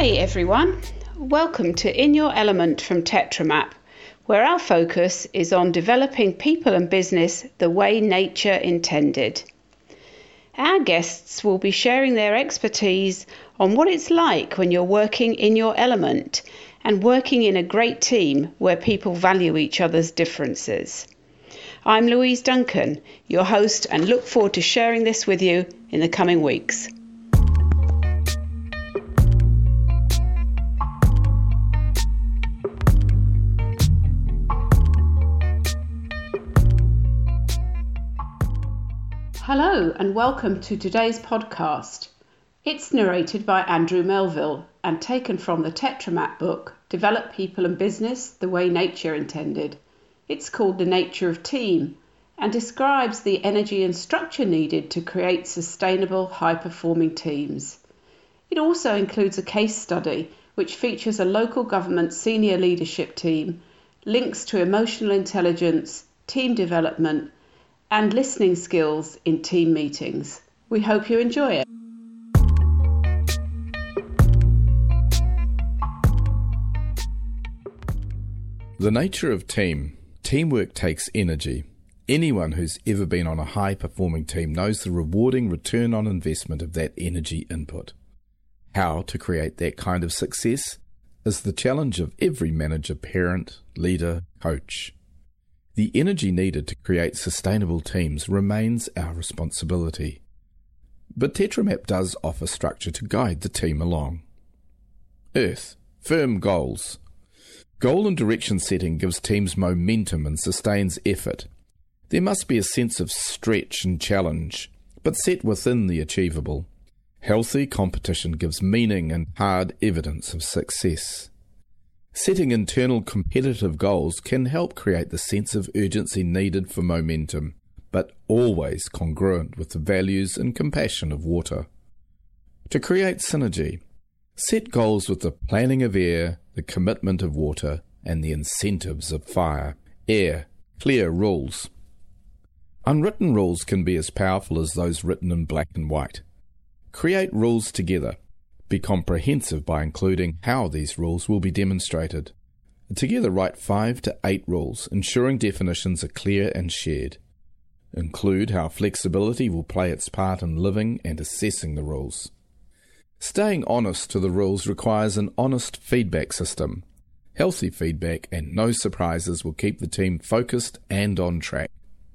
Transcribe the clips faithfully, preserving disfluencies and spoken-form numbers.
Hey everyone, welcome to In Your Element from TetraMap, where our focus is on developing people and business the way nature intended. Our guests will be sharing their expertise on what it's like when you're working in your element and working in a great team where people value each other's differences. I'm Louise Duncan, your host, and look forward to sharing this with you in the coming weeks. Hello and welcome to today's podcast. It's narrated by Andrew Melville and taken from the TetraMap book, Develop People and Business the Way Nature Intended. It's called The Nature of Team and describes the energy and structure needed to create sustainable, high-performing teams. It also includes a case study which features a local government senior leadership team, links to emotional intelligence, team development, and listening skills in team meetings. We hope you enjoy it. The nature of team. Teamwork takes energy. Anyone who's ever been on a high-performing team knows the rewarding return on investment of that energy input. How to create that kind of success is the challenge of every manager, parent, leader, coach. The energy needed to create sustainable teams remains our responsibility. But TetraMap does offer structure to guide the team along. Earth. Firm goals. Goal and direction setting gives teams momentum and sustains effort. There must be a sense of stretch and challenge, but set within the achievable. Healthy competition gives meaning and hard evidence of success. Setting internal competitive goals can help create the sense of urgency needed for momentum, but always congruent with the values and compassion of water. To create synergy, set goals with the planning of air, the commitment of water, and the incentives of fire. Air, clear rules. Unwritten rules can be as powerful as those written in black and white. Create rules together. Be comprehensive by including how these rules will be demonstrated. Together write five to eight rules, ensuring definitions are clear and shared. Include how flexibility will play its part in living and assessing the rules. Staying honest to the rules requires an honest feedback system. Healthy feedback and no surprises will keep the team focused and on track.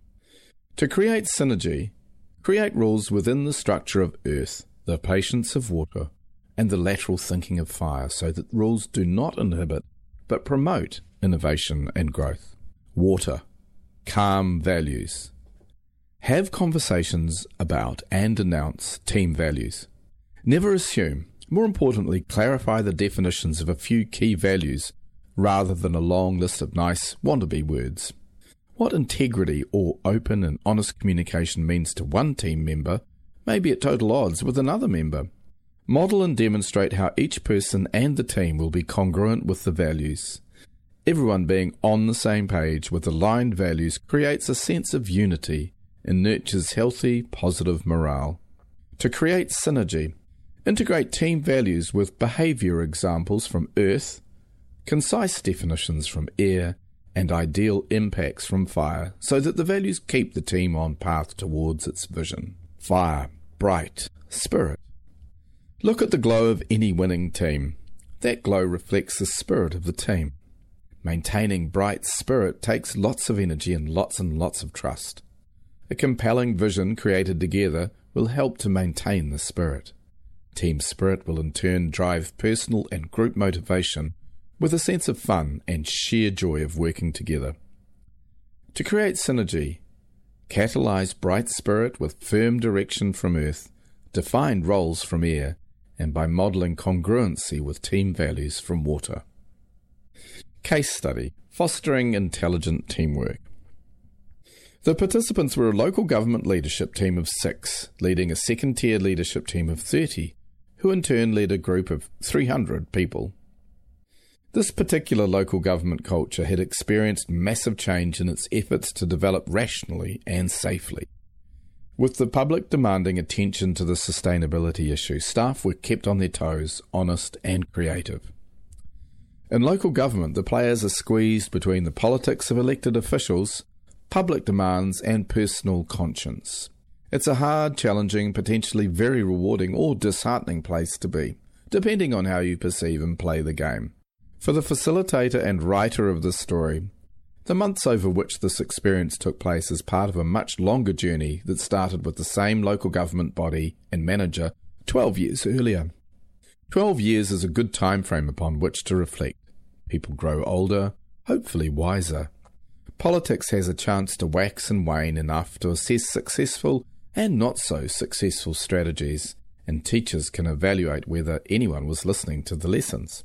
To create synergy, create rules within the structure of earth, the patience of water, and the lateral thinking of fire so that rules do not inhibit but promote innovation and growth. Water. Calm values. Have conversations about and announce team values. Never assume. More importantly, clarify the definitions of a few key values rather than a long list of nice wannabe words. What integrity or open and honest communication means to one team member may be at total odds with another member. Model and demonstrate how each person and the team will be congruent with the values. Everyone being on the same page with aligned values creates a sense of unity and nurtures healthy, positive morale. To create synergy, integrate team values with behaviour examples from earth, concise definitions from air, and ideal impacts from fire so that the values keep the team on path towards its vision. Fire, bright, spirit. Look at the glow of any winning team. That glow reflects the spirit of the team. Maintaining bright spirit takes lots of energy and lots and lots of trust. A compelling vision created together will help to maintain the spirit. Team spirit will in turn drive personal and group motivation with a sense of fun and sheer joy of working together. To create synergy, catalyse bright spirit with firm direction from earth, defined roles from air, and by modelling congruency with team values from water. Case study. Fostering intelligent teamwork. The participants were a local government leadership team of six, leading a second-tier leadership team of thirty, who in turn led a group of three hundred people. This particular local government culture had experienced massive change in its efforts to develop rationally and safely. With the public demanding attention to the sustainability issue, staff were kept on their toes, honest and creative. In local government, the players are squeezed between the politics of elected officials, public demands and personal conscience. It's a hard, challenging, potentially very rewarding or disheartening place to be, depending on how you perceive and play the game. For the facilitator and writer of this story, the months over which this experience took place is part of a much longer journey that started with the same local government body and manager twelve years earlier. Twelve years is a good time frame upon which to reflect. People grow older, hopefully wiser. Politics has a chance to wax and wane enough to assess successful and not so successful strategies, and teachers can evaluate whether anyone was listening to the lessons.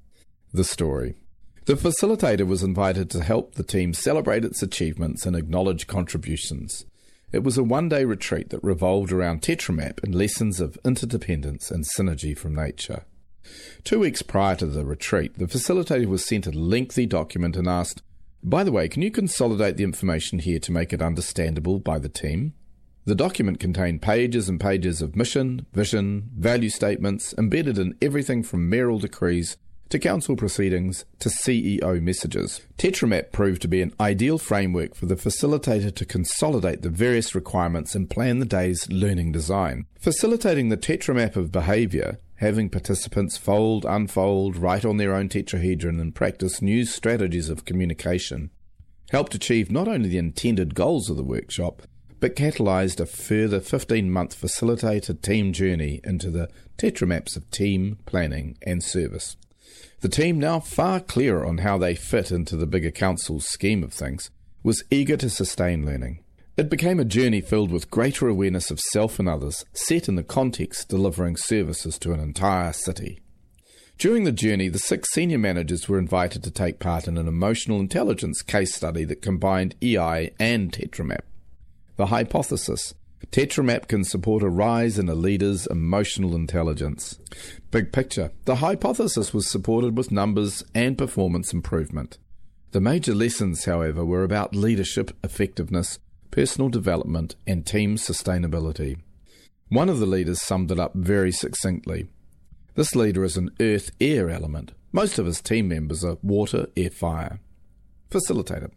The story. The facilitator was invited to help the team celebrate its achievements and acknowledge contributions. It was a one-day retreat that revolved around TetraMap and lessons of interdependence and synergy from nature. Two weeks prior to the retreat, the facilitator was sent a lengthy document and asked, "By the way, can you consolidate the information here to make it understandable by the team?" The document contained pages and pages of mission, vision, value statements, embedded in everything from mayoral decrees to council proceedings to C E O messages. TetraMap proved to be an ideal framework for the facilitator to consolidate the various requirements and plan the day's learning design. Facilitating the TetraMap of behaviour, having participants fold, unfold, write on their own tetrahedron and practice new strategies of communication, helped achieve not only the intended goals of the workshop, but catalysed a further fifteen-month facilitator team journey into the TetraMaps of team, planning and service. The team, now far clearer on how they fit into the bigger council's scheme of things, was eager to sustain learning. It became a journey filled with greater awareness of self and others, set in the context delivering services to an entire city. During the journey, the six senior managers were invited to take part in an emotional intelligence case study that combined E I and TetraMap. The hypothesis: TetraMap can support a rise in a leader's emotional intelligence. Big picture. The hypothesis was supported with numbers and performance improvement. The major lessons, however, were about leadership, effectiveness, personal development, and team sustainability. One of the leaders summed it up very succinctly. This leader is an earth-air element. Most of his team members are water, air, fire. Facilitator: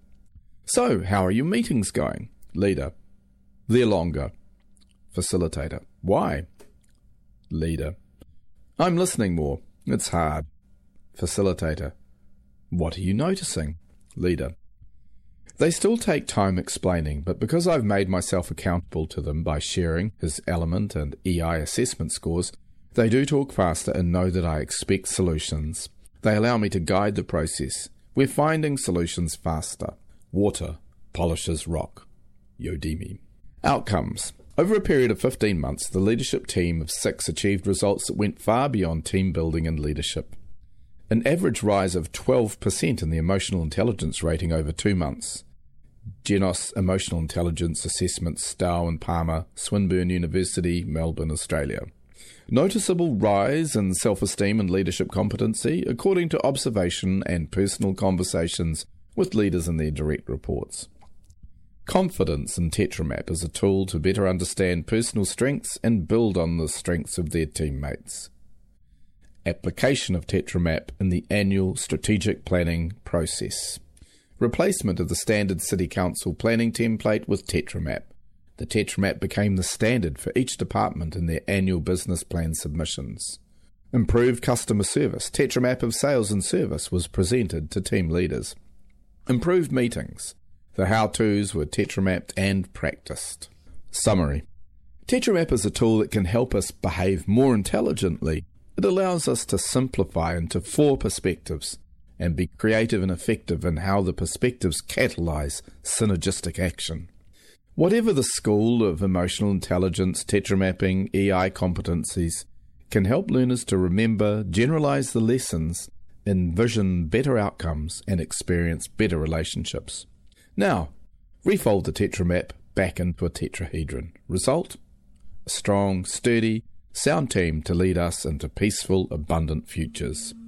So, how are your meetings going? Leader: They're longer. Facilitator: Why? Leader: I'm listening more. It's hard. Facilitator: What are you noticing? Leader: They still take time explaining, but because I've made myself accountable to them by sharing his element and E I assessment scores, they do talk faster and know that I expect solutions. They allow me to guide the process. We're finding solutions faster. Water polishes rock. Yodimi. Outcomes. Over a period of fifteen months, the leadership team of six achieved results that went far beyond team building and leadership. An average rise of twelve percent in the emotional intelligence rating over two months. Genos Emotional Intelligence Assessments, Stowe and Palmer, Swinburne University, Melbourne, Australia. Noticeable rise in self-esteem and leadership competency according to observation and personal conversations with leaders in their direct reports. Confidence in TetraMap as a tool to better understand personal strengths and build on the strengths of their teammates. Application of TetraMap in the annual strategic planning process. Replacement of the standard City Council planning template with TetraMap. The TetraMap became the standard for each department in their annual business plan submissions. Improved customer service. TetraMap of sales and service was presented to team leaders. Improved meetings. The how-tos were TetraMapped and practiced. Summary. TetraMap is a tool that can help us behave more intelligently. It allows us to simplify into four perspectives and be creative and effective in how the perspectives catalyse synergistic action. Whatever the school of emotional intelligence, TetraMapping, E I competencies can help learners to remember, generalise the lessons, envision better outcomes and experience better relationships. Now, refold the TetraMap back into a tetrahedron. Result? A strong, sturdy, sound team to lead us into peaceful, abundant futures.